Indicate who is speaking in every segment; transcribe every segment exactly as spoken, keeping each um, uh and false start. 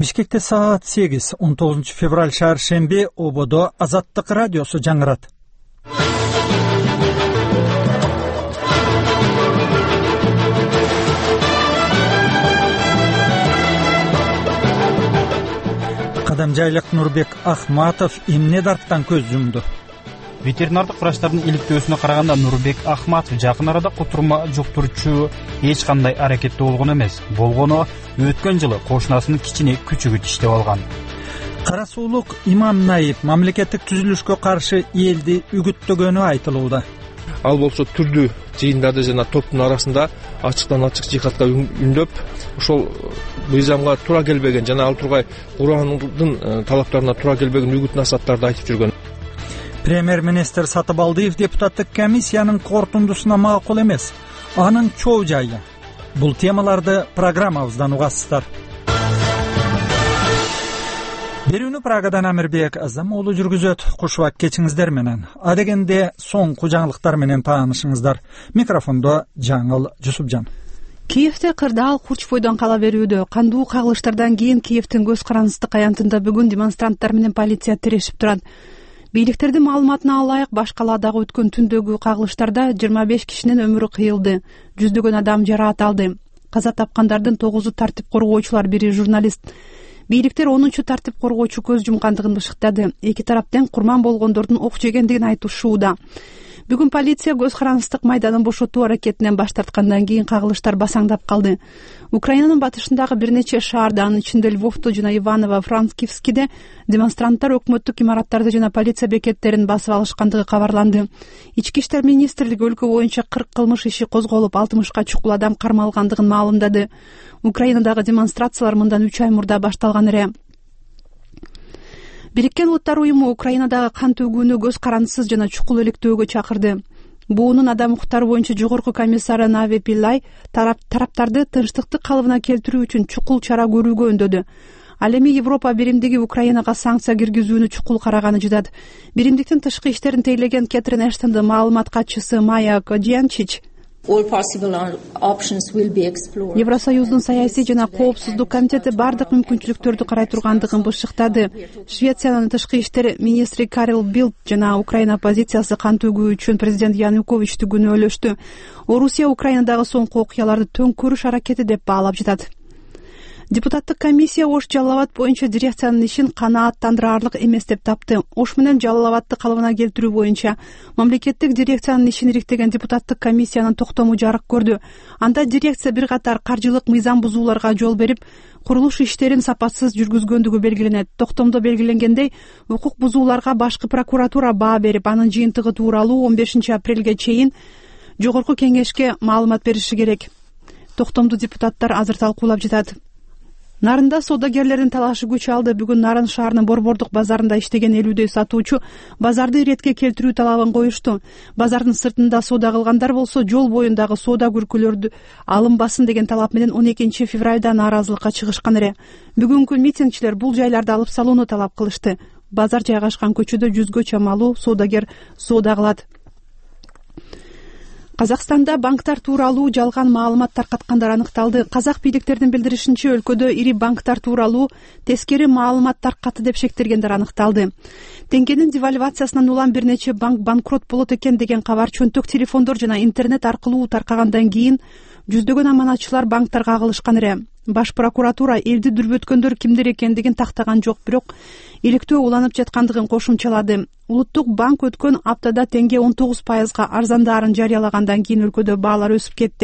Speaker 1: Бишкекте саат сегиз, он тогузунчу февраль шаршемби ободо Азаттык радиосу жаңырат. Кадамжайлык Нурбек Ахматов эмне дарттан көз жумду?
Speaker 2: Ветеринардык врачтардын иликтөөсүнө караганда Нурбек Ахматов жакын арада кутурма жуктуруучу эч кандай аракетте болгон эмес. Болгону өткөн жылы кошунасынын кичине күчүгү иштеп алган.
Speaker 1: Кара суулук имам Наип мамлекеттик түзүлүшкө каршы элди үгүттөгөнү айтылууда.
Speaker 3: Ал болсо түрдүү жыйындарды жана топтун арасында ачыктан ачык жихадка үндөп, ошол мыйзамга туура келбеген жана ал тургай Курандын талаптарына туура келбеген үгүт насааттарды айтып жүргөн.
Speaker 1: Премьер-министр Сатыбалдиев депутаттык комиссиянын корутундусуна макул эмес. Анын чоо жайы. Бул темаларды программабыздан угасыздар. Берүүнү Прагадан Амирбек Азам уулу жүргүзөт. Куш убак кечиңиздер менен. Адегенде соңку жаңылыктар менен таанышыңыздар. Микрофондо Жаңыл Жусупжан.
Speaker 4: Киевте кырдаал курч бойдон кала берүүдө. Кандуу кагылыштардан кийин Киевтин көз карандысты аянтында бүгүн демонстранттар менен полиция тирешип турат. Бийликтердин маалыматына ылайык баш калаадагы өткөн түндөгү кагылыштарда жыйырма беш кишинин өмүрү кыйылды, жүздөгөн адам жараат алды. Каза тапкандардын тогузу тартип коргоочулар, бири журналист. Бийликтер онунчу тартип коргоочу көз жумкандыгын бышыктады. Эки тараптан курман болгондордун ок жегендигин айтышууда. Бүгүн полиция көз карандыстык майданын бошотуу аракетинен баш тарткандан кийин кагылыштар басаңдап калды. Украинанын батышындагы бир нече шаарда, анын ичинде Львовто жана Иваново-Франкивскиде демонстранттар өкмөттүк имараттарды жана полиция бекеттерин басып алышкандыгы кабарланды. Ички иштер министрлиги өлкө боюнча кырк кылмыш иши козголуп, алтымышка чукул адам кармалгандыгын маалымдады. Украинадагы демонстрациялар мындан үч ай мурда башталган эле. Бириккен Улуттар уюму Украинадагы кан төгүүнү көз карандысыз жана чукул иликтөөгө чакырды. буунун адам укуктары боюнча жогорку комиссары Нави Пиллай тараптарды тынчтыкты калыбына келтирүү үчүн чукул чара көрүүгө үндөдү. Ал эми Европа биримдиги Украинага санкция киргизүүнү чукул караганы жыдат. Биримдиктин тышкы иштерин тейлеген Кэтрин Эштондун маалымат катчысы Майя Кодьянчич Евросоюздун саясий жана коопсуздук комитети бардык мүмкүнчүлүктөрдү карай тургандыгын бышыктады. Швециянын тышкы иштер министри Карл Билд жана Украина оппозициясы кан төгүү үчүн президент Януковичти күнөөлөштү. Орусия Украинадагы соңку окуяларды төңкөрүш аракети деп баалап жатат. Депутаттык комиссия Ош Жалал Абад боюнча дирекциянын ишин канааттандырарлык эмес деп тапты. Ош менен Жалал Абадты калыбына келтирүү боюнча мамлекеттик дирекциянын ишин ириктеген депутаттык комиссиянын токтому жарык көрдү. Анда дирекция бир катар каржылык мыйзам бузууларга жол берип, курулуш иштерин сапатсыз жүргүзгөндүгү белгиленет. Токтомдо белгиленгендей, укук бузууларга башкы прокуратура баа берип, анын жыйынтыгы тууралуу он бешинчи апрелге чейин жогорку кеңешке маалымат бериши керек. Токтомду депутаттар азыр талкуулап жатат. Нарында соодагерлердин талашы күч алды. Бүгүн Нарын шаарынын Борбордук базарында иштеген элүүдөй сатуучу базарды иретке келтирүү талабын коюшту. Базардын сыртында соода кылгандар болсо жол боюндагы соода күркөлөрдү алынбасын деген талап менен он экинчи февралда нааразылыкка чыгышкан эле. Бүгүнкү митингчилер бул жайларды алып салууну талап кылышты. Базар жайгашкан көчөдө жүзгө чамалуу соодагер соода кылат. Казакстанда банктар тууралуу жалган маалымат таркаткандар аныкталды. Казак бийликтердин билдиришинче, өлкөдө ири банктар тууралуу тескери маалымат таркатты деп шектелгендер аныкталды. Теңгенин девальвациясынан улам бир нече банк банкрот болот экен деген кабар чөнтөк телефондор жана интернет аркылуу таркагандан кийин жүздөгөн аманатчылар банктарга агылышкан эле. Баш прокуратура элди дүрбөткөндөр кимдер экендигин тактаган жок, бирок иликтөө уланып жаткандыгын кошумчалады. Улуттук банк өткөн аптада теңге он тогуз пайызга арзандаарын жарыялагандан кийин өлкөдө баалар өсүп кетти.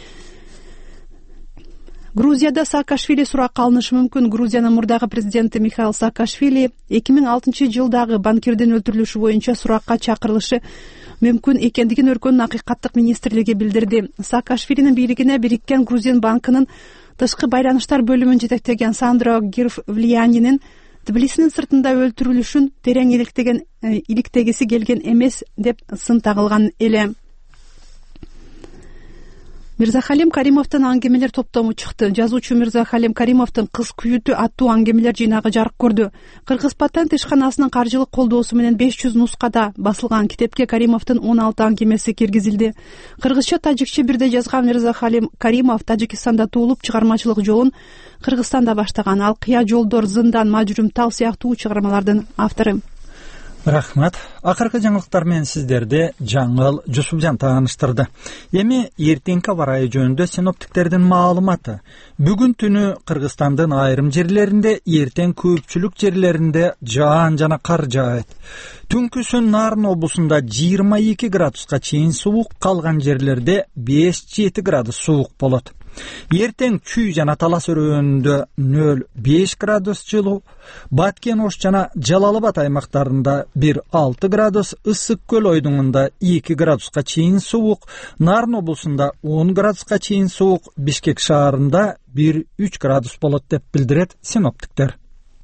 Speaker 4: Грузияда Саакашвили суракка алынышы мүмкүн. Грузиянын мурдагы президенти Михаил Саакашвили эки миң алтынчы жылдагы банкирдин өлтүрүлүшү боюнча суракка чакырылышы мүмкүн экендигин өлкөнүн акыйкаттык министрлиги билдирди. Саакашвилинин бийлигине Бириккен Грузин банкынын тышкы байланыштар бөлүмүн жетектеген Сандро Гирф-Влиянинин Тбилисинин сыртында өлтүрүлүшүн терең иликтеген иликтегиси келген эмес деп сын тагылган эле. Мирзахалим Каримовдун аңгемелер топтому чыкты. Жазуучу Мирзахалим Каримовдун Кыз күйүтү аттуу аңгемелер жыйнагы жарык көрдү. Кыргыз патент ишканасынын каржылык колдоосу менен беш жүз нускада басылган китепке Каримовдун он алты аңгемеси киргизилди. Кыргызча, тажикче бирдей жазган Мирзахалим Каримов Тажикстанда туулуп чыгармачылык жолун Кыргызстанда баштаган. Ал Кыя жолдор, Зындан, Мажрум тал сыяктуу чыгармалардын автору.
Speaker 1: Рахмат. Акыркы жаңылыктар менен сиздерди Жаңыл Жусупжан тааныштырды. Эми эртеңки аба ырайы жөнүндө синоптиктердин маалыматы. Бүгүн түнү Кыргызстандын айрым жерлеринде, эртең көпчүлүк жерлеринде жаан жана кар жаайт. Түнкүсүн Нарын облусунда жыйырма эки градуска чейин суук, калган жерлерде беш жети градус суук болот. Эртең Чүй жана Талас өрөөнүндө нөл беш градус жылуу, Баткен Ош жана Жалал Абад аймактарында бир алты градус, Ысык көл ойдуңунда эки градуска чейин суук, Нарын облусунда он градуска чейин суук, Бишкек шаарында бир үч градус болот деп билдирет синоптиктер.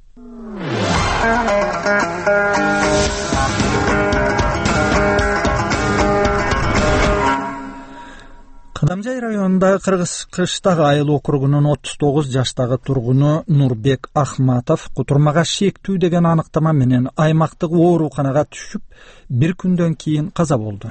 Speaker 1: Кадамжай районунда Кыргыз Кыштак айыл округунун отуз тогуз жаштагы тургуну Нурбек Ахматов кутурмага шектүү деген аныктама менен аймактык ооруканага түшүп, бир күндөн кийин каза болду.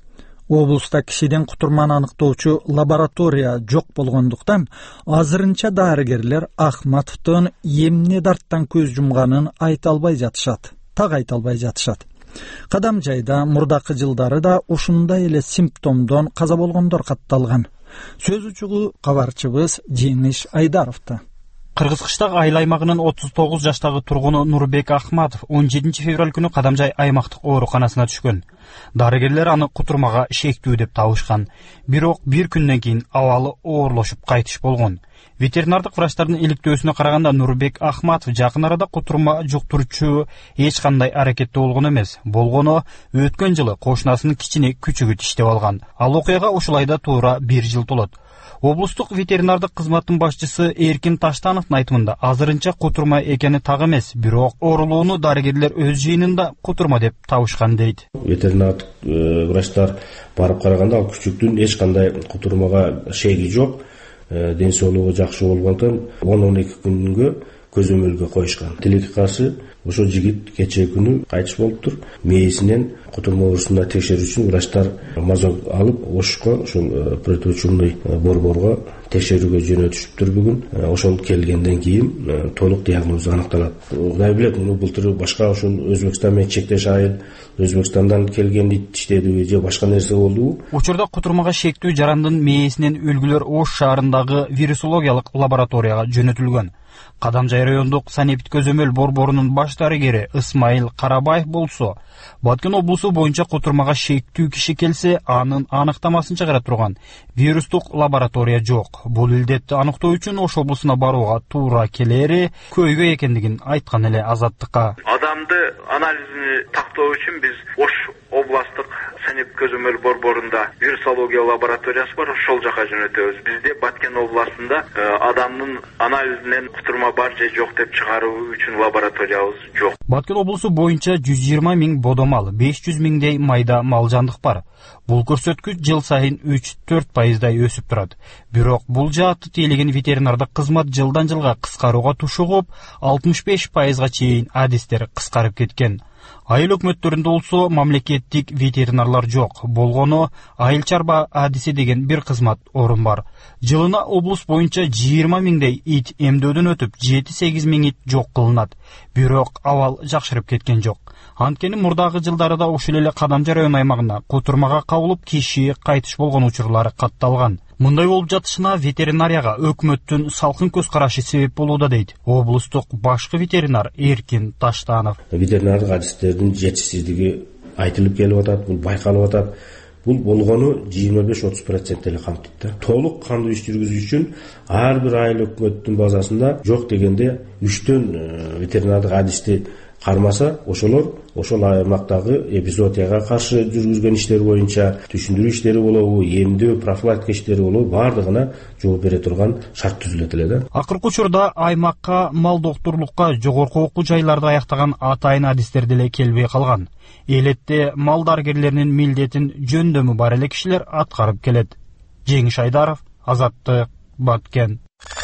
Speaker 1: Облуста кишиден кутурманы аныктоочу лаборатория жок болгондуктан, азырынча дарыгерлер Ахматовдун эмне дарттан көз жумганын айта албай жатышат. Так айта албай жатышат. Кадамжайда мурдакы жылдары да ушундай эле симптомдон каза болгондор катталган. Сөз учугу кабарчыбыз Жеңиш Айдаровда.
Speaker 2: Кыргыз Кыштак айыл аймагынын отуз тогуз жаштагы тургуну Нурбек Ахматов он жетинчи февраль күнү Кадамжай аймактык ооруканасына түшкөн. Дарыгерлер аны кутурмага шектүү деп табышкан. Бирок бир күндөн кийин абалы оорлошуп кайтыш болгон. Ветеринардык врачтардын иликтөөсүнө караганда Нурбек Ахматов жакын арада кутурма жуктурчу эч кандай аракетте болгон эмес. Болгону өткөн жылы кошунасынын кичине күчүгү иштеп алган. Ал окуяга ушулайда туура бир жыл толот. Облустук ветеринардык кызматтын башчысы Эркин Таштановдун айтымында азырынча кутурма экени так эмес, бирок оорулууну дарыгерлер өз жыйынында кутурма деп табышкан дейт.
Speaker 5: Ветеринардык врачтар барып караганда ал күчүктүн эч кандай кутурмага шеги жок. Ден соолугу жакшы болгондон он он эки күнгө көзөмөлгө коюшкан. Тилекке каршы ошол жигит кечээ күнү кайтыш болуптур. Мээсинен кутурма оорусуна текшерүү үчүн врачтар мазок алып, Ошко ошол протоочумный борборго текшерүүгө жөнөтүшүптүр бүгүн. Ошол келгенден кийин толук диагноз аныкталат. Кудай билет, муну былтыр башка ошол Өзбекстан менен чектеш айыл, Өзбекстандан келген ит иштедиби же башка нерсе болдубу?
Speaker 2: Учурда кутурмага шектүү жарандын мээсинен үлгүлөр Ош шаарындагы вирусологиялык лабораторияга жөнөтүлгөн. Кадамжай райондук санэпид көзөмөл борборунун баш дарыгери Исмайыл Карабаев болсо, Баткен облусу боюнча кутурмага шектүү киши келсе, анын аныктамасын чыгара турган вирустук лаборатория жок. Бул илдетти аныктоо үчүн Ош облусуна барууга туура келери көйгөй экендигин айткан эле Азаттыкка.
Speaker 6: Адамды анализini тактоо үчүн биз Ош областык санэпид көзөмөл борборунда вирусология лабораториясы бар, ошол жака жөнөтөбүз. Бизде Баткен областында адамдын анализинен кутурма бар же жок деп чыгаруу үчүн лабораториябыз жок.
Speaker 2: Баткен облусу боюнча жүз жыйырма миң бодомал, беш жүз миңдей майда мал жандык бар. Бул көрсөткүч жыл сайын үч төрт пайыздай өсүп турат. Бирок бул жаатты тейлеген ветеринардык кызмат жылдан жылга кыскарууга тушугуп, алтымыш беш пайызга чейин адистер кыскарып кеткен. Айыл өкмөттөрүндө болсо мамлекеттик ветеринарлар жок. Болгону айыл чарба адиси деген бир кызмат орун бар. Жылына облус боюнча жыйырма миңдей ит эмдөөдөн өтүп, жети сегиз миң ит жок кылынат. Бирок абал жакшырып кеткен жок. Анткени мурдагы жылдарда ушул эле Кадамжай район аймагына кутурмага кабылып киши кайтыш болгон учурлары катталган. Мындай болуп жатышына ветеринарияга өкмөттүн салкын көз карашы себеп болууда дейт облустук башкы ветеринар Эркин Таштанов.
Speaker 5: Ветеринардык адистердин жетишсиздиги айтылып келип атат, бул байкалып атат. Бул болгону жыйырма беш отуз процент эле камтыйт да. Толук кандуу иш жүргүзүү үчүн ар бир айыл өкмөттүн базасында жок дегенде үчтөн ветеринардык адисти кармаса, ошолор ошол аймактагы эпизоотияга каршы жүргүзгөн иштер боюнча түшүндүрүү иштери болобу, эмдөө, профилактика иштери болобу, бардыгына жооп бере турган шарт түзүлөт эле да.
Speaker 2: Акыркы учурда аймакка мал доктурлукка жогорку окуу жайларды аяктаган атайын адистер деле келбей калган. Элетте мал дарыгерлеринин милдетин жөндөмү бар эле кишилер аткарып келет. Жеңиш Айдаров, Азаттык, Баткен.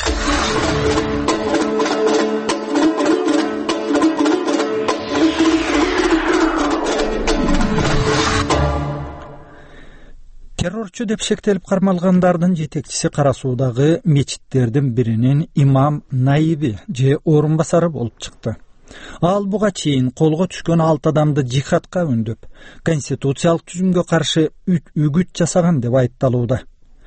Speaker 1: Террорчу деп шектелип кармалгандардын жетекчиси Кара Суудагы мечиттердин биринин имам наиби же орун басары болуп чыкты. Ал буга чейин колго түшкөн алты адамды жихадка үндөп, конституциялык түзүмгө каршы үгүт жасаган деп айыпталууда.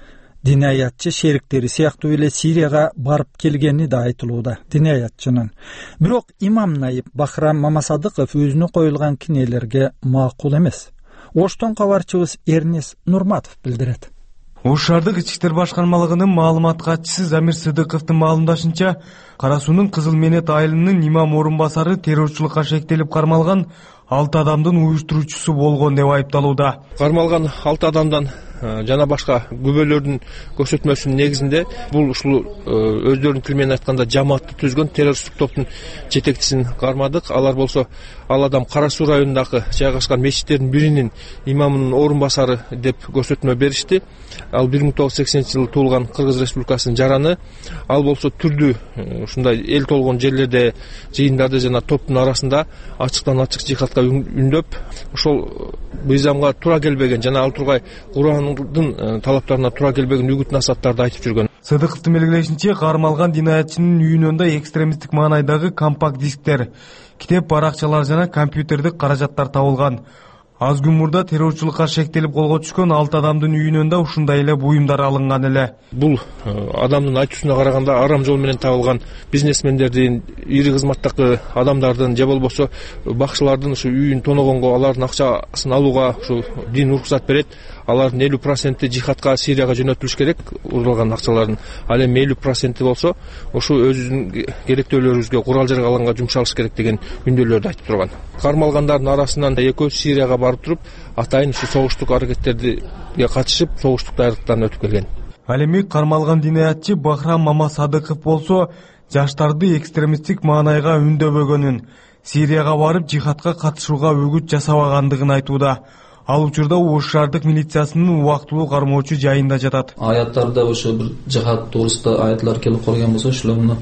Speaker 1: Динаятчы шериктери сыяктуу эле Сирияга барып келгени да айтылууда динаятчынын. Бирок имам наиб Бахрам Мамасадыков өзүнө коюлган кинелерге макул эмес. Оштон кабарчыбыз Эрнес Нурматов билдирет.
Speaker 7: Ош шаардык ички иштер башкармалыгынын маалымат катчысы Замир Сыдыковдун маалымдашынча, Кара Суунун Кызыл Менет айылынын имам орун басары террорчулукка шектелип кармалган алты адамдын уюштуруучусу болгон деп айыпталууда.
Speaker 3: Кармалган алты адамдан жана башка күбөлөрдүн көрсөтмөсүнүн негизинде бул ушул өздөрүнүн тили менен айтканда жамаатты түзгөн террористтик топтун жетекчисин кармадык. Алар болсо ал адам Кара Суу районундагы жайгашкан мечиттердин биринин имамынын орун басары деп көрсөтмө беришти. Ал бир миң тогуз жүз сексенинчи жылы туулган Кыргыз Республикасынын жараны. Ал болсо түрдүү ушундай эл толгон жерлерде, жыйындарда жана топтун арасында ачыктан ачык жихадка үндөп, ошол мыйзамга туура келбеген жана ал тургай Курандын талаптарына туура келбеген үгүт насааттарды айтып жүргөн.
Speaker 7: Сыдыковдун белгилешинче, кармалган динаятчынын үйүнөн экстремисттик маанайдагы компакт дисктер, китеп баракчалар жана компьютердик каражаттар табылган. Аз күн мурда террорчулукка шектелип колго түшкөн алты адамдын үйүнөн да ушундай эле буюмдар алынган эле.
Speaker 3: Бул адамдын айтуусуна караганда арам жол менен табылган бизнесмендердин, ири кызматтагы адамдардын же болбосо бакчылардын ушу үйүн тоногонго, алардын акчасын алууга ушу дин уруксат берет. Алардын элүү проценти жихадка, Сирияга жөнөтүлүш керек, уралган акчалардын. Ал эми элүү проценти болсо, ушу өзүнүн керектөөлөрүбүзгө, курал жаргаланга жумшалыш керек деген үндөлөрдү айтып турган. Кармалгандардын арасынан экөөсү Сирияга барып туруп, атайын ушу согуштук аракеттерге катышып, согуштук даярлыктан өтүп келген.
Speaker 7: Ал эми кармалган динаятчы Бахрам Мамасадыков болсо, жаштарды экстремисттик маанайга үндөбөгөнүн, Сирияга барып жихадка катышууга үгүт жасабагандыгын айтууда. Ал учурда Ош шаардык милициясынын убактылуу кармоочу жайында жатат.
Speaker 8: Аяттарда ошо бир жихад туурасында аятлар келип калган болсо, ошолорду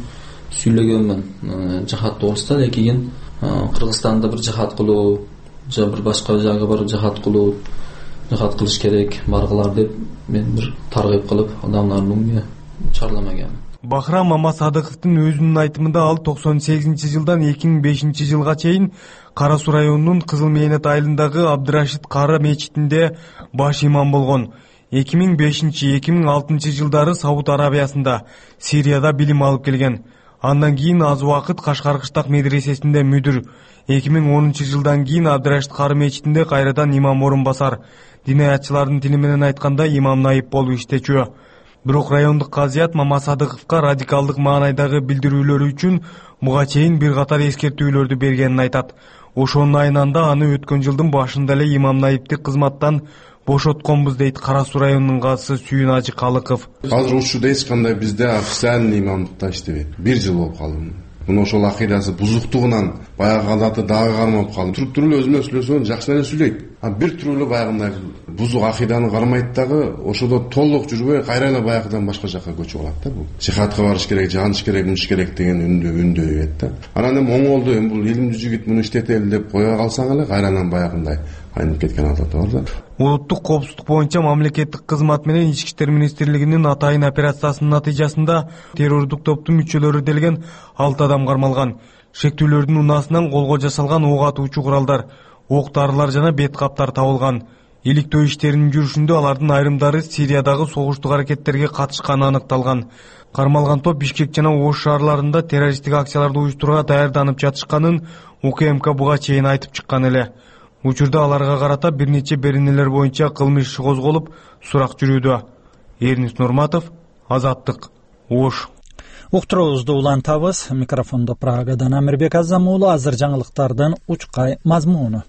Speaker 8: сүйлөгөнмүн. Жихад туурасында, лекин Кыргызстанда бир жихад кылуу, же бир башка жайга барып жихад кылуу, жихад кылыш керек, баргылар деп мен бир таргып кылып, адамдарды чарламаган.
Speaker 7: Бахрам Мамасадыковдун өзүнүн айтымында ал токсон сегизинчи жылдан эки миң бешинчи жылга чейин Кара Суу районунун Кызыл Менет айылындагы Абдырашид Кара мечитинде баш имам болгон. эки миң бешинчи — эки миң алтынчы жылдары Сауд Арабиясында, Сирияда билим алып келген. Андан кийин аз убакыт Кашкар кыштак медресесинде мүдүр. эки миң онунчу жылдан кийин Абдырашид Кара мечитинде кайрадан имам орун басар. Динаятчылардын тили менен айтканда имам наиб болуп иштечү. Бирок райондук казыят Мамасадыковго радикалдык маанайдагы билдирүүлөрү үчүн буга чейин бир катар эскертүүлөрдү бергенин айтат. Ошонун айынан аны өткөн жылдын башында эле имам наибти кызматтан бошотконбуз дейт Кара Суу районунун казысы Сүйүн Ажы Калыков.
Speaker 9: Азыр ушуда эч кандай бизде официальный имамдыкта иштебейт. Бир жыл болуп калды. Муну ошол акыйдасы бузуктугунан баягы адаты дагы кармап калды. Туруп туруп эле өзү менен сүйлөсөң жакшы эле сүйлөйт. А бир туруп эле баягындай бузук акыйданы кармайт дагы, ошодо толук жүрбөй кайра эле баягыдан башка жакка көчүп алат да бул. Жихадка барыш керек, жаныш керек, мунуш керек деген үндө үндө ийет да. Анан эми оңолду, эми бул илимдүү жигит муну иштетели деп кое калсаң эле кайрадан баягындай айнып кеткен адаты бар да.
Speaker 7: Улуттук коопсуздук боюнча мамлекеттик кызмат менен Ички иштер министрлигинин атайын операциясынын натыйжасында террордук топтун мүчөлөрү делген алты адам кармалган. Шектүүлөрдүн унаасынан колго жасалган ок атуучу куралдар, ок дарылар жана бет каптар табылган. Иликтөө иштеринин жүрүшүндө алардын айрымдары Сириядагы согуштук аракеттерге катышканы аныкталган. Кармалган топ Бишкек жана Ош шаарларында террористтик акцияларды уюштурууга даярданып жатышканын УКМК буга чейин айтып чыккан эле. Учурда аларга карата бир нече беренелер боюнча кылмыш иши козголуп, сурак жүрүүдө. Эрнис Нурматов, Азаттык, Ош.
Speaker 1: Уктуруубузду улантабыз. Микрофондо Прагадан Амирбек Азамуулу. Азыр жаңылыктардын учкай мазмуну.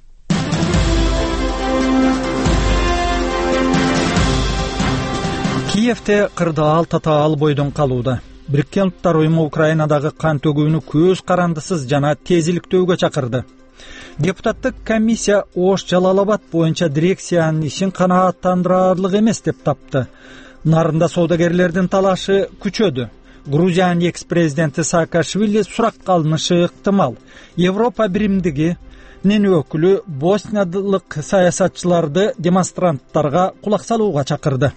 Speaker 1: Киевде кырдаал татаал бойдон калууда. Бириккен Улуттар уюму Украинадагы кан төгүүнү көз карандысыз жана тезиликтөөгө чакырды. Депутаттык комиссия Ош Жалал Абад боюнча дирекциянын ишин канааттандырарлык эмес деп тапты. Нарында соодагерлердин талашы күчөдү. Грузиянын экс-президенти Саакашвили суракка алынышы ыктымал. Европа биримдигинин өкүлү босниялык саясатчыларды демонстранттарга кулак салууга чакырды.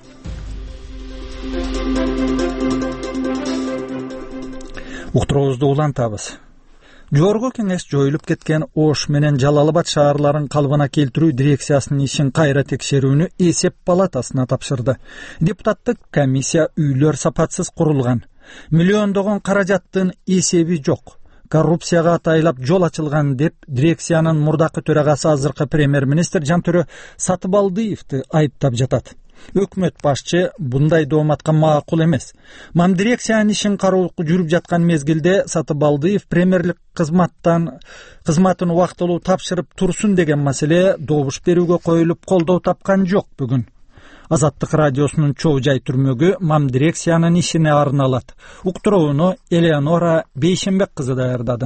Speaker 1: Уктуруубузду улантабыз. Жогорку кеңеш жоюлуп кеткен Ош менен Жалал Абад шаарларын калыбына келтирүү дирекциясынын ишин кайра текшерүүнү эсеп палатасына тапшырды. Депутаттык комиссия үйлөр сапатсыз курулган. Миллиондогон каражаттын эсеби жок. Коррупцияга атайлап жол ачылган деп дирекциянын мурдакы төрагасы азыркы премьер-министр Жантөрө Сатыбалдиевди айыптап жатат. Өкмөт башчы bunday дооматка макул эмес. Мам дирекциянын ишин кароо жүрүп жаткан мезгилде Сатыбалдиев премьерлик кызматтан кызматын убактылуу тапшырып турсун деген маселе добуш берүүгө коюлуп колдоо тапкан жок бүгүн. Азаттык радиосунун чоо жай түрмөгү мам дирекциянын ишине арналат. Уктурууну Элеонора Бейшенбек кызы даярдады.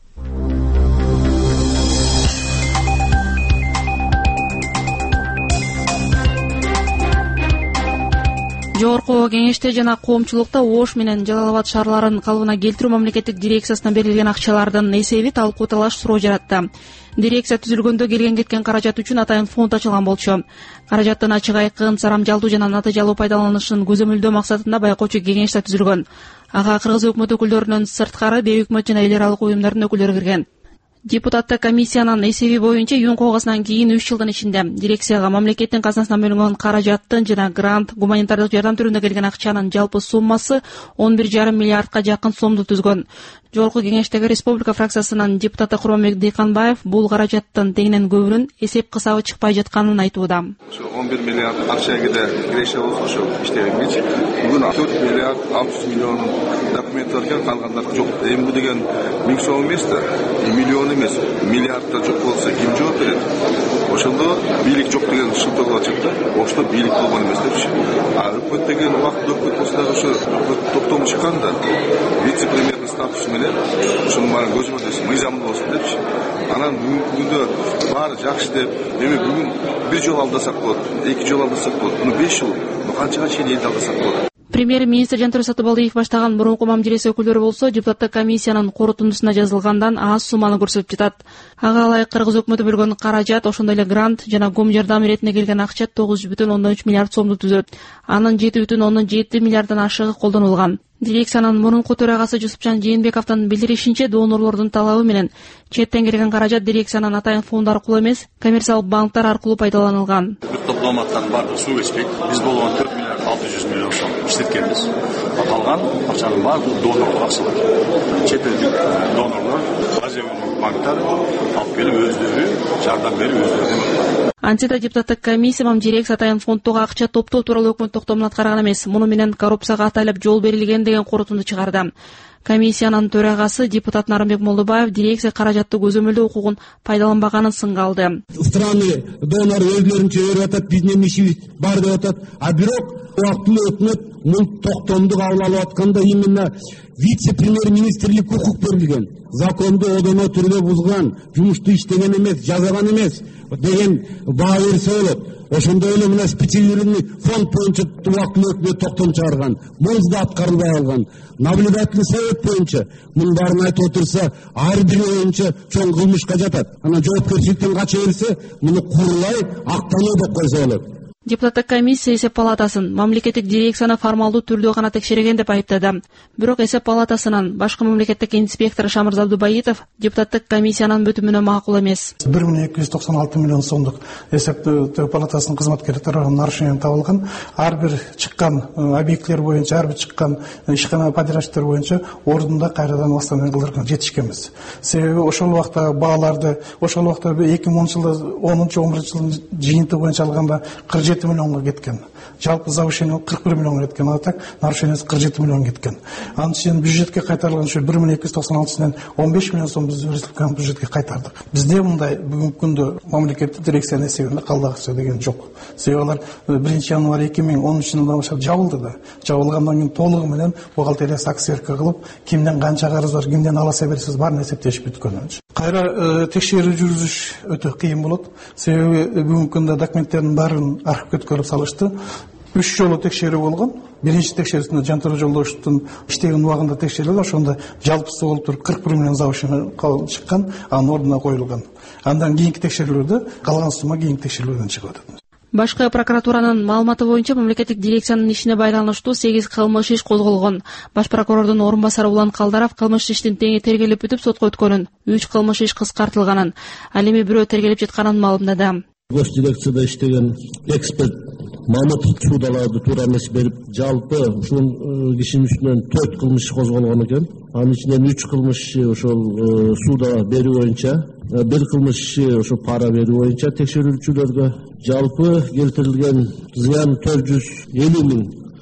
Speaker 10: Жогорку кеңеште жана коомчулукта Ош менен Жалал Абад шаарларын калыбына келтирүү мамлекеттик дирекциясына берилген акчалардын эсеби талкуу талаш суроо жаратты. Дирекция түзүлгөндө келген кеткен каражат үчүн атайын фонд ачылган болчу. Каражаттын ачык айкын, сарамжалдуу жана натыйжалуу пайдаланылышын көзөмөлдөө максатында байкоочу кеңеш да түзүлгөн. Ага кыргыз өкмөт өкүлдөрүнүн сырткары бейөкмөт жана эл аралык уюмдардын өкүлдөрү кирген. Депутаттык комиссиянын эсеби боюнча июнь кылгасынан кийин үч жылдын ичинде дирекцияга мамлекеттин казынасынан бөлүнгөн каражаттын жана грант, гуманитардык жардам түрүндө келген акчанын жалпы суммасы он бир жарым миллиардка жакын сомду түзгөн. Жогорку кеңештеги республика фракциясынын депутаты Курманбек Дыйканбаев бул каражаттын тегинен көбүнүн эсеп кысабы чыкпай жатканын айтууда.
Speaker 11: он бир миллиард акча кеде грешия болсо ошо иштегенбичи бүгүн төрт миллиард алты жүз миллион документтер экен, калгандар жок. Эми бул деген миң сом эмес да, миллион эмес, миллиардта жок болсо ким жооп берет? Ошондо бийлик жок деген шылтоого чыкты. Ошто бийлик болгон эмес депчи. А өкмөт деген убакыт өкмөт болсо дагы ошо токтому чыкканда вице-премьердин статусу менен ошонун баарын көзөмөлдөсүн, мыйзамдуу болсун депчи. Анан бүгүнкү күндө баары жакшы деп, эми бүгүн бир жолу алдасак болот, эки жолу алдасак болот, муну беш жыл, канчага чейин элди алдасак болот.
Speaker 10: Премьер-министр Жантөрө Сатыбалдиев баштаган мурунку мамдиресе өкүлдөрү болсо депутаттык комиссиянын корутундусуна жазылгандан аз сумманы көрсөтүп жатат. Ага ылайык кыргыз өкмөтү бөлгөн каражат, ошондой эле грант жана гом жардам иретине келген акча тогуз жүз бүтүн ондон үч миллиард сомду түзөт. Анын жети бүтүн ондон жети миллиарддан ашыгы колдонулган. Дирекциянын мурунку төрагасы Жусупжан Жээнбековдун билдиришинче, донорлордун талабы менен четтен келген каражат дирекциянын атайын фонду аркылуу эмес, коммерциялык банктар аркылуу пайдаланылган.
Speaker 12: Дипломаттардын баардыгы суу кечпейт. Биз болгон төрт миллиард алты жүз миллион сом иштеткенбиз. Калган акчанын баардыгы донорлор акчалар. Чет элдик донорлор, базовый банктар алып келип өздөрү жардам берип өздөрү.
Speaker 10: Антида депутаттык комиссия мам дирекция атайын фондтогу акча топтоо тууралуу өкмөт токтомун аткарган эмес, муну менен коррупцияга атайлап жол берилген деген корутунду чыгарды. Комиссиянын төрагасы депутат Нарымбек Молдобаев дирекция каражатты көзөмөлдөө укугун пайдаланбаганын сынга алды.
Speaker 13: Страны донор өздөрүнчө өрүп атат, биздин ишибиз бар деп атат, а бирок убактылуу өкмөт бул токтомду кабыл алып атканда именно вице-премьер-министрлик укук берилген, законду одоно түрдө бузган, жумушту иштеген эмес, жазаган эмес деген баа берсе болот. Ошондой эле мына специализированный фонд боюнча убактылуу өкмөт токтом чыгарган, муз да аткарылбай калган. Наблюдательный совет боюнча мунун баарын айтып отурса, ар бири боюнча чоң кылмышка жатат. Анан жоопкерчиликтен кача берсе, муну курулай актануу деп койсо болот.
Speaker 10: Депутаттык комиссия эсеп палатасын мамлекеттик дирекцияны формалдуу түрдө гана текшерген деп айыптады. Бирок эсеп палатасынын башкы мамлекеттик инспектору Шамырза Абдубайитов депутаттык комиссиянын бүтүмүнө макул эмес.
Speaker 14: бир миң эки жүз токсон алты миллион сомдук эсептөө палатасынын кызматкери тарабынан нарушение табылган. Ар бир чыккан объектилер боюнча, ар бир чыккан ишкана подрядчиктер боюнча ордунда кайрадан восстановление кылдырган жетишкенбиз. Себеби ошол убакта бааларды, ошол убакта эки миң онунчу жылда онунчу он биринчи жылдын жыйынтыгы боюнча алганда кырк жети миллионго кеткен. Жалпы завышение кырк бир миллионго кеткен, а так нарушение кырк жети миллион кеткен. Анын үчүн бюджетке кайтарылган ушу бир миң эки жүз токсон алтысынан он беш миллион сом биз республиканын бюджетке кайтардык. Бизде мындай бүгүнкү күндө мамлекеттик дирекциянын эсебинде калдык акча деген жок. Себеби алар биринчи январь эки миң он үчүнчү жылдан баштап жабылды да. Жабылгандан кийин толугу менен бухгалтерия саксерка кылып, кимден канча карыз бар, кимден аласа бересиз баарын эсептешип бүткөн. Кайра текшерүү жүргүзүш өтө кыйын болот. Себеби бүгүнкү күндө документтердин баарын архивге өткөрүп салышты. үч жолу текшерүү болгон. Биринчи текшерүүсүндө Жантөре Жолдошевдун иштеген убагында текшерилди. Ошондо жалпысы болуп туруп кырк бир миллион завышына чыккан, анын ордуна коюлган. Андан кийинки текшерүүлөрдө калган сумма кийинки текшерүүлөрдөн чыгып атат.
Speaker 10: Башкы прокуратуранын маалыматы боюнча мамлекеттик дирекциянын ишине байланыштуу сегиз кылмыш иш козголгон. Баш прокурордун орун басары Улан Калдаров кылмыш иштин тең тергелип бүтүп сотко өткөнүн, үч кылмыш иш кыскартылганын, ал эми бирөө тергелип жатканын маалымдады.
Speaker 15: Гос дирекцияда иштеген эксперт Мамытов суудаларды туура эмес берип, жалпы ушул кишинин үстүнөн төрт кылмыш козголгон экен. Анын ичинен үч кылмыш ошол сууда берүү боюнча, бир кылмыш ошол пара берүү боюнча текшерүүчүлөргө жалпы келтирилген зыян төрт жүз элүү миң.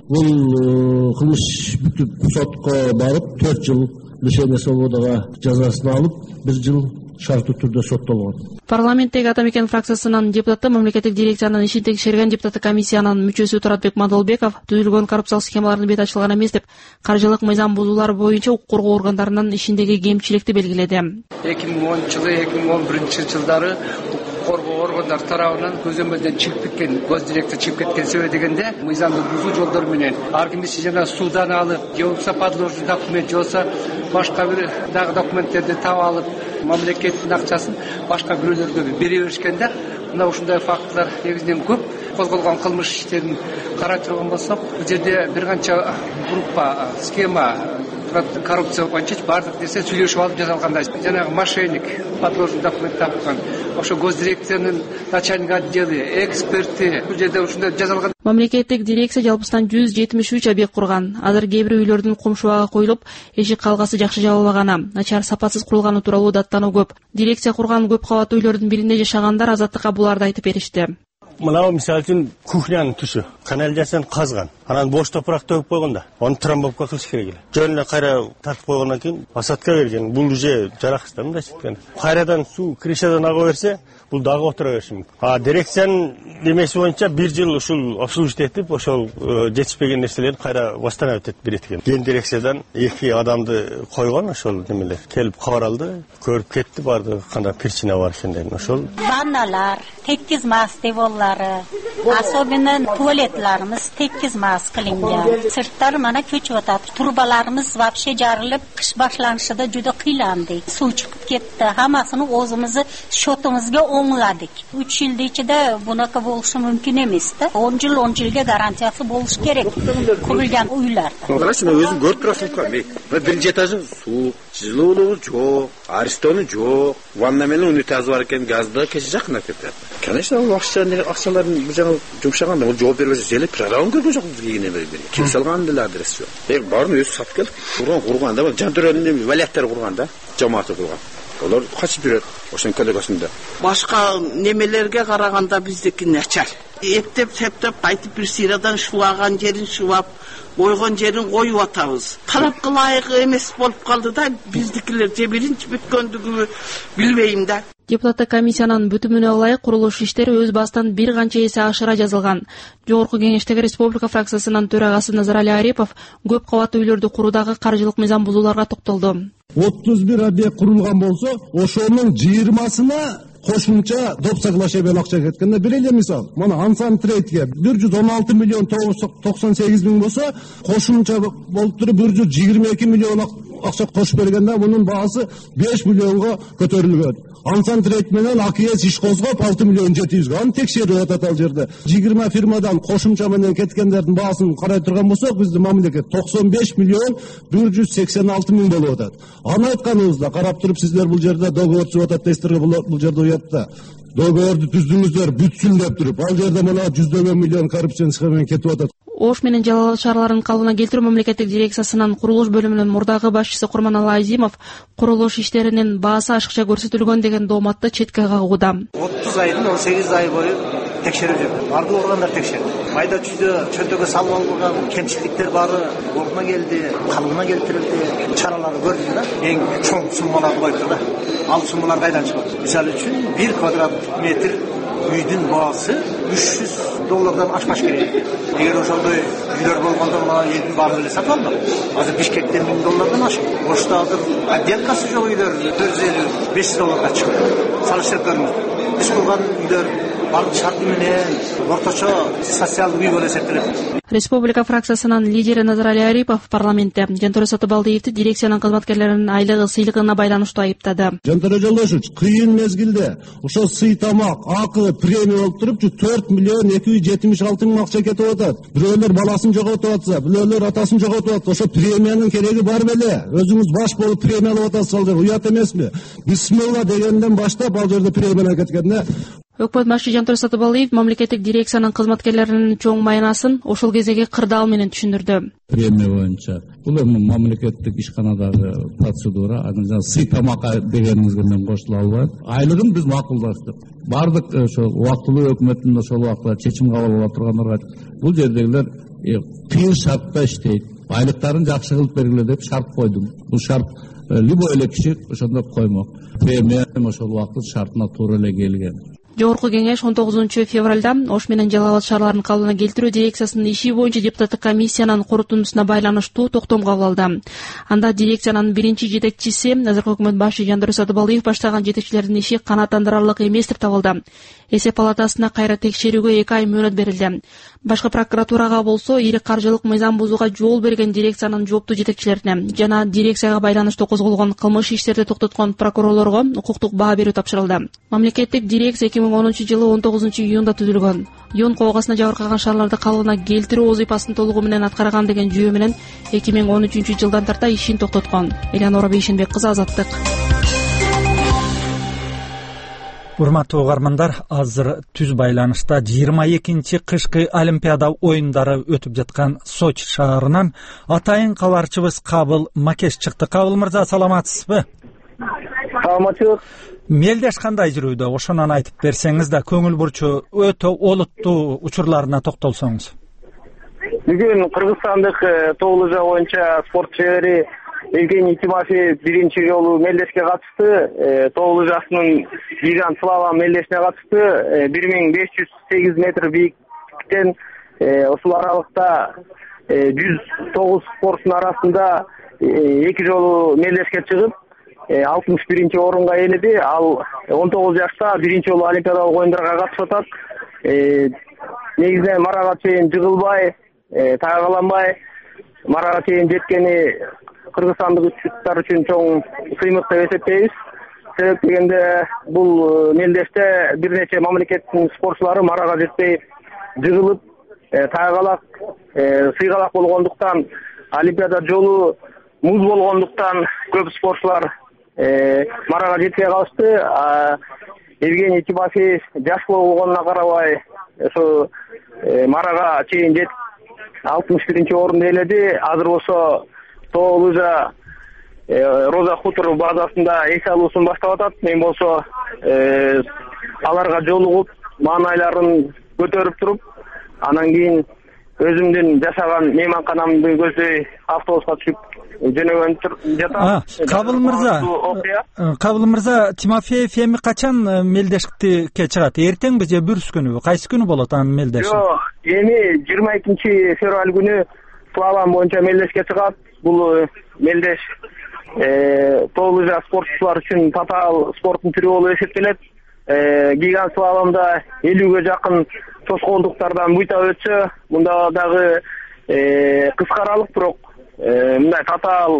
Speaker 15: Бул кылмыш бүтүп сотко барып төрт жыл лишение свободага жазасын алып, бир жыл шарттуу түрдө соттолгон.
Speaker 10: Парламенттеги Ата Мекен фракциясынын депутаты мамлекеттик дирекциянын ишин текшерген депутаттык комиссиянын мүчөсү Туратбек Мадолбеков түзүлгөн коррупциялык схемалардын бет ачылган эмес деп, каржылык мыйзам бузуулар боюнча укук коргоо органдарынын ишиндеги кемчиликти белгиледи.
Speaker 16: эки миң онунчу жылы эки миң он биринчи жылдары коргоо органдар тарабынан көзөмөлдөн чыгып кеткен, гос директор чыгып кеткен себеби дегенде мыйзамды бузуу жолдору менен ар кимиси жана суудан алып, же болбосо подложный документ, же болбосо башка бир дагы документтерди таап алып, мамлекеттин акчасын башка бирөөлөргө бере беришкен да. Мына ушундай фактылар негизинен көп. Козголгон кылмыш иштерин карай турган болсок, бул жерде бир канча группа, схема, коррупция боюнча бардык нерсе сүйлөшүп алып жасалгандай. Жанагы мошенник, подложный документ тапкан, ошо гос дирекциянын начальник отделы, эксперти, бул жерде ушундай жасалган.
Speaker 10: Мамлекеттик дирекция жалпысынан жүз жетимиш үч объект курган. Азыр кээ бир үйлөрдүн кумшубагы коюлуп, эшик калгасы жакшы жабылбаганы, начар сапатсыз курулганы тууралуу даттануу көп. Дирекция курган көп кабаттуу үйлөрдүн биринде жашагандар Азаттыкка буларды айтып беришти.
Speaker 17: Мынау мисалы үчүн кухнянын түшү, канализацияны казган. Анан бош топурак төгүп койгонда, аны трамбовка кылыш керек эле. Жөн эле кайра тартып койгондон кийин посадка берген. Бул уже жараксыз да мындай эсептен. Кайрадан суу крышадан ага берсе, бул дагы отура бериши мүмкүн. А дирекциянын немеси боюнча бир жыл ушул обслуживать этип, ошол жетишпеген нерселерди кайра восстановить этип берет экен. Ген дирекциядан эки адамды койгон, ошол немелер келип кабар алды, көрүп кетти, барды кандай причина бар экендигин. Ошол
Speaker 18: ванналар, текиз мас деволлары, особенно туалетларыбыз текиз мас кылынган. Сырттар мана көчүп атат. Турбаларыбыз вообще жарылып, кыш башланышында жуda кыйланды. Суу чыгып кетти. Хаммасын өзүбүз счетубузга оңладык. үч жылдын ичинде бунака болушу мүмкүн эмес да. он жыл он жылга гарантиясы болуш керек. Курулган уйлар.
Speaker 19: Карачы, мен өзүм көрүп турасым ка. Биринчи этажы суу, жылуулугу жок, аристону жок, ванна менен унитаз бар экен, газды кеше жакындап кетти. Конечно, ол акча акчаларын бул жагы жумшаганда, ол жооп бербесе желеп жарабын көргөн жок бизге эне берип. Ким салган деле адрес жок. Эк барын өзү сатып келип, курган курганда, Жантөрөнүн валияттары курганда, жамааты курган. Олар качып жүрөт ошонун коллегасында.
Speaker 20: Башка немелерге караганда биздики начар. Эптеп септеп кайтып бир сыйрадан шулаган жерин шубап, ойгон жерин коюп атабыз. Талапка ылайык эмес болуп калды да, биздикилер же биринчи бүткөндүгү билбейм да.
Speaker 10: Депутаттык комиссиянын бүтүмүнө ылайык курулуш иштери өз басынан бир канча эсе ашыра жазылган. Жогорку кеңештеги республика фракциясынын төрагасы Назарали Арипов көп кабаттуу үйлөрдү куруудагы каржылык мыйзам бузууларга токтолду.
Speaker 15: отуз бир объект курулган болсо, ошонун жыйырмасына кошумча доп соглашение менен акча кеткенде бир эле мисал. Мына Ансан Трейдке бир жүз он алты миллион токсон сегиз миң болсо, кошумча болуп туруп бир жүз жыйырма эки миллион акча кошуп бергенде мунун баасы беш миллионго көтөрүлгөн. Ансан Трейд менен АКС иш козгоп алты миллион жети жүзгө аны текшерүү атат ал жерде. жыйырма фирмадан кошумча менен кеткендердин баасын карай турган болсок, биздин мамлекет токсон беш миллион бир жүз сексен алты миң болуп атат. Аны айтканыбызда карап туруп сиздер бул жерде договор түзүп атат дейсиздер, бул жерде уятта. Договорду түздүңүздөр бүтсүн деп туруп, ал жерде мына жүздөгөн миллион коррупцион схемамен кетип атат.
Speaker 10: Ош менен Жалал Абад шаарларын калыбына келтирүү мамлекеттик дирекциясынын курулуш бөлүмүнүн мурдагы башчысы Курманалы Азимов курулуш иштеринин баасы ашыкча көрсөтүлгөн деген дооматты четке кагууда.
Speaker 21: отуз айдын он сегиз ай бою текшерип жүрдү. Бардык органдар текшерди. Майда чүйдө чөнтөгө салып алган кемчиликтер бары ордуна келди, калыбына келтирилди, чаралары көрүлдү да. Эң чоң суммаларды коюптур да. Ал суммалар кайдан чыгат? Мисалы үчүн бир квадрат метр үйдүн баасы үч жүз доллардан ашпаш керек. Эгер ошондой үйлөр болгондо мына элдин баарын эле сатып алды. Азыр Бишкектен миң доллардан ашык. Ошто азыр отделкасы жок үйлөр төрт жүз элүү беш жүз долларга чыгат. Салыштырып көрүңүз. Биз курган үйлөр бардык шарты менен орточо социалдык үй болуп эсептелет.
Speaker 10: Республика фракциясынын лидери Назарали Арипов парламентте Жантөре Сатыбалдиевди дирекциянын кызматкерлеринин айлыгы сыйлыгына байланыштуу айыптады.
Speaker 15: Жантөре Жолдошевич, кыйын мезгилде ошо сый тамак, акы, премия болуп туруп төрт миллион эки жүз жетимиш алты миң акча кетип атат. Бирөөлөр баласын жоготуп атса, бирөөлөр атасын жоготуп атат. Ошо премиянын кереги бар беле? Өзүңүз баш болуп премия алып атасыз, ал жер уят эмеспи? Бисмилла дегенден баштап ал жерде премия кеткен да.
Speaker 10: Өкмөт башчы Жантөре Сатыбалдиев мамлекеттик дирекциянын кызматкерлеринин чоң майнасын ошол кездеги кырдаал менен түшүндүрдү.
Speaker 4: Премия боюнча бул эми мамлекеттик ишканадагы процедура, анан сый тамак дегениңизге мен кошула албайм. Айлыгын биз макулдаштык. Бардык ошо убактылуу өкмөттүн ошол убакта чечим кабыл ала тургандарга бул жердегилер кыйын шартта иштейт. Айлыктарын жакшы кылып бергиле деп шарт койдум. Бул шарт любой эле киши ошондой коймок. Премия ошол убакыт шартына туура эле келген.
Speaker 10: Жогорку кеңеш он тогузунчу февралда Ош менен Жалал Абад шаарларын калыбына келтирүү дирекциясынын иши боюнча депутаттык комиссиянын корутундусуна байланыштуу токтом кабыл алды. Анда дирекциянын биринчи жетекчиси, азыркы өкмөт башчы Жантөре Сатыбалдиев баштаган жетекчилердин иши канааттандырарлык эмес деп табылды. Эсеп палатасына кайра текшерүүгө эки ай мөөнөт берилди. Башкы прокуратурага болсо ири каржылык мыйзам бузууга жол берген дирекциянын жооптуу жетекчилерине жана дирекцияга байланыштуу козголгон кылмыш иштерди токтоткон прокурорлорго укуктук баа берүү тапшырылды. Мамлекеттик дирекция эки миң онунчу жылы он тогузунчу июнда түзүлгөн. Юн коогасына жабыркаган шаарларды калыбына келтирүү вазыйфасын толугу менен аткарган деген жүйө менен эки миң он үчүнчү жылдан тарта ишин токтоткон. Элеонора Бейшенбек кызы, Азаттык.
Speaker 1: Урматтуу угармандар, азыр түз байланышта жыйырма экинчи кышкы Олимпиада оюндары өтүп жаткан Сочи шаарынан атайын кабарчыбыз Кабыл Макеш чыкты. Кабыл мырза, саламатсызбы?
Speaker 22: Саламатчылык.
Speaker 1: Мелдеш кандай жүрүүдө? Ошонун айтып берсеңиз да көңүл бурчу өтө олуттуу учурларына токтолсоңуз.
Speaker 22: Бүгүн Кыргызстандык тоолуу жаа боюнча спорт шебери Евгений Тимофеев биринчи жолу мелдешке катышты. Тоолуу жаштын гигант слалом мелдешине катышты. бир миң беш жүз сегиз метр бийиктиктен ушул аралыкта жүз тогуз спорттун арасында эки жолу мелдешке чыгып алтымыш биринчи орунга ээледи. Ал он тогуз жашта биринчи жолу Олимпиадалык оюндарга катышып атат. Негизинен марага чейин жыгылбай, таагаланбай марага чейин жеткени кыргызстандык учуттар үчүн чоң сыймык деп эсептейбиз. Себеп дегенде бул мелдеште бир нече мамлекеттин спортчулары марага жетпей жыгылып, таагалак, сыйгалак болгондуктан, Олимпиада жолу муз болгондуктан көп спортчулар марага жетпей калышты. Евгений Тимофеев жаш болгонуна карабай ошо марага чейин жетип алтымыш биринчи орунду ээледи. Азыр болсо тоолуу жаа Роза Хутор базасында эс алуусун баштап атат. Мен болсо аларга жолугуп, маанайларын көтөрүп туруп, анан кийин өзүмдүн жашаган мейманканамды көздөй автобуска түшүп жөнөгөн жатам.
Speaker 1: Кабыл мырза, Кабыл мырза, Тимофеев эми качан мелдешке чыгат? Эртеңби же бүрүс күнүбү? Кайсы күнү болот анын мелдеши?
Speaker 22: Жок, эми жыйырма экинчи февраль күнү слалом боюнча мелдешке чыгат. Бул мелдеш тоолуу жаш спортчулар үчүн татаал спорттун түрү болуп эсептелет. Гигант слаломдо элүүгө жакын тоскоолдуктардан буйта өтсө, мында дагы кыскаралык, бирок мындай татаал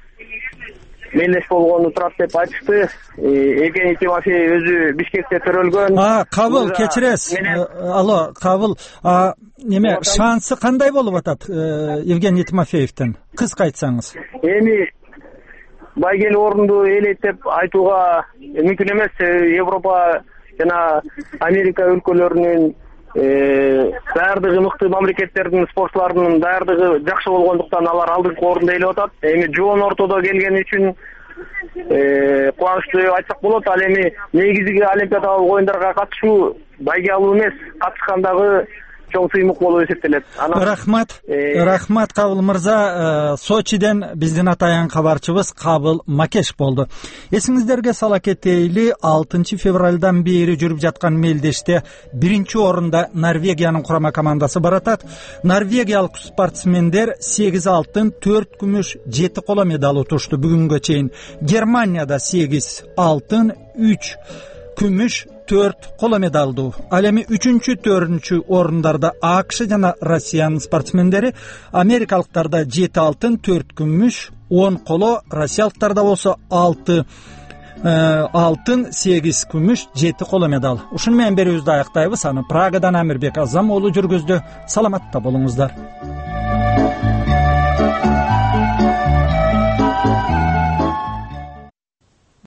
Speaker 22: мелдеш болгону турат деп айтышты. Евгений Тимофеев өзү Бишкекте төрөлгөн.
Speaker 1: А, Кабыл, кечиресиз. Алло, Кабыл, неме шансы кандай болуп атат Евгений Тимофеевден? Кыска айтсаңыз.
Speaker 22: Эми байгел орунду ээлейт деп айтууга мүмкүн эмес. Европа жана Америка өлкөлөрүнүн даярдыгы мыкты мамлекеттердин спортчуларынын даярдыгы жакшы болгондуктан алар алдыңкы орунду ээлеп атат. Эми жоон ортодо келгени үчүн кубанычтуу деп айтсак болот. Ал эми негизги Олимпиадалык оюндарга катышуу байге алуу эмес, катышкандагы чоң сыймык болуп эсептелет.
Speaker 1: Рахмат, рахмат Кабыл мырза. Сочиден биздин атайын кабарчыбыз Кабыл Макеш болду. Эсиңиздерге сала кетейли, алтынчы февралдан бери жүрүп жаткан мелдеште биринчи орунда Норвегиянын курама командасы баратат. Норвегиялык спортсмендер сегиз алтын, төрт күмүш, жети коло медаль утушту бүгүнгө чейин. Германияда сегиз алтын, үч күмүш, төрт коло медалдуу. Ал эми үчүнчү төртүнчү орундарда АКШ жана Россиянын спортсмендери, америкалыктарда жети алтын, төрт күмүш, он коло, россиялыктарда болсо алты алтын, сегиз күмүш, жети коло медал. Ушуну менен берүүбүздү аяктайбыз. Аны Прагадан Амирбек Азам уулу жүргүздү. Саламатта болуңуздар.